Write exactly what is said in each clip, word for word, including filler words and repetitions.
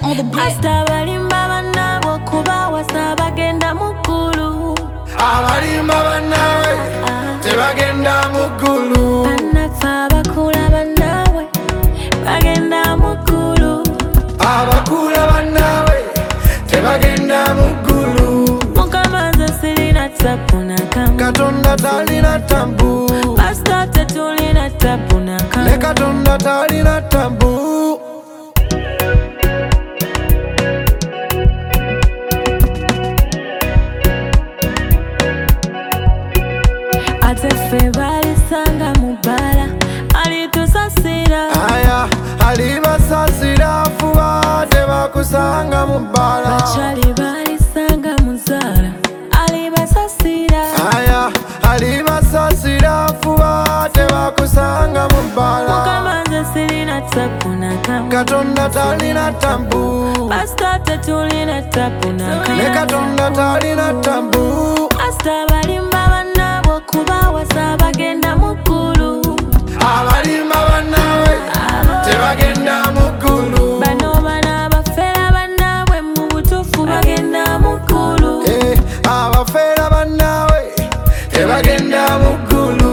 on the beat. Asta balimba banabo kuba wasa bagenda mukulu. Abalimba bannawe tebagenda mugulu. Banafa bakula bannawe bagenda mukulu. Abakula bannawe tebagenda mugulu. Mukama nze sirina tapu nakamu. Katonda talina tambu. Pastor tetulina tapu nakamu. Ne Katonda talina tambu. Ate ffe balisanga mubala alitusasira. Aya alibasasira fuba tebakusanga mubala. Bachali balisanga muzala alibasasira. Aya alibasasira fuba tebakusanga mubala. Mukama nze sirina tapu nakamu. Katonda talina tambu. Pastor tetulina tapu nakamu. Ne Katonda talina tambu. Asta balimba banabo kuba wasa bagenda mukulu. Abalimba bannawe tebagenda mugulu. Bano bana bafera banabwe mu butuufu bagenda mukulu. Eh, abafera bannawe tebagenda mugulu.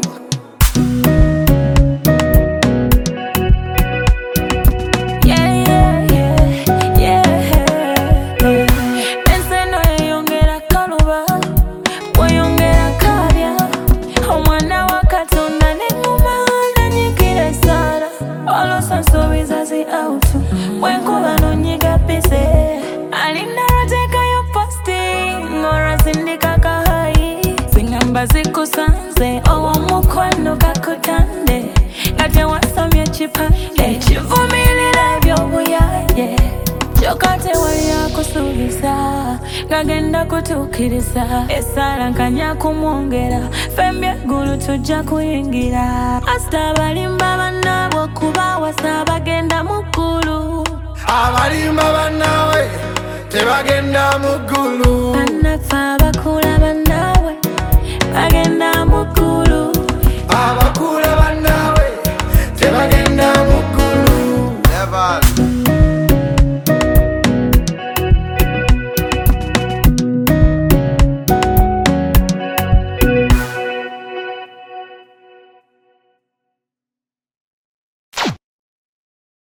Yeah, yeah, yeah, yeah. Enseno eyongera kaluba, weyongera kabya. Omwana wa Katonda n'engoma nanyikira esala. Olosa nsuubiza zi autu, bwenkuba nonyiga pise. Alinda lwateekayo posting, olwasindika kahayi. Zingamba zikusanze, ow'omukwano kakutande. Nga tewasomye ekipande, ekivumirira eby'obuyaye. Kyokka tewali akusuubiza, ng'agenda kutuukiriza. Essalankanya kumwongera, ffembi eggulu tujja kuyingira. Asta balimba bannabo kuba wasa bagenda mukulu. Abalimba bannawe tebagenda mugulu. Banafa bakula bannawe bagenda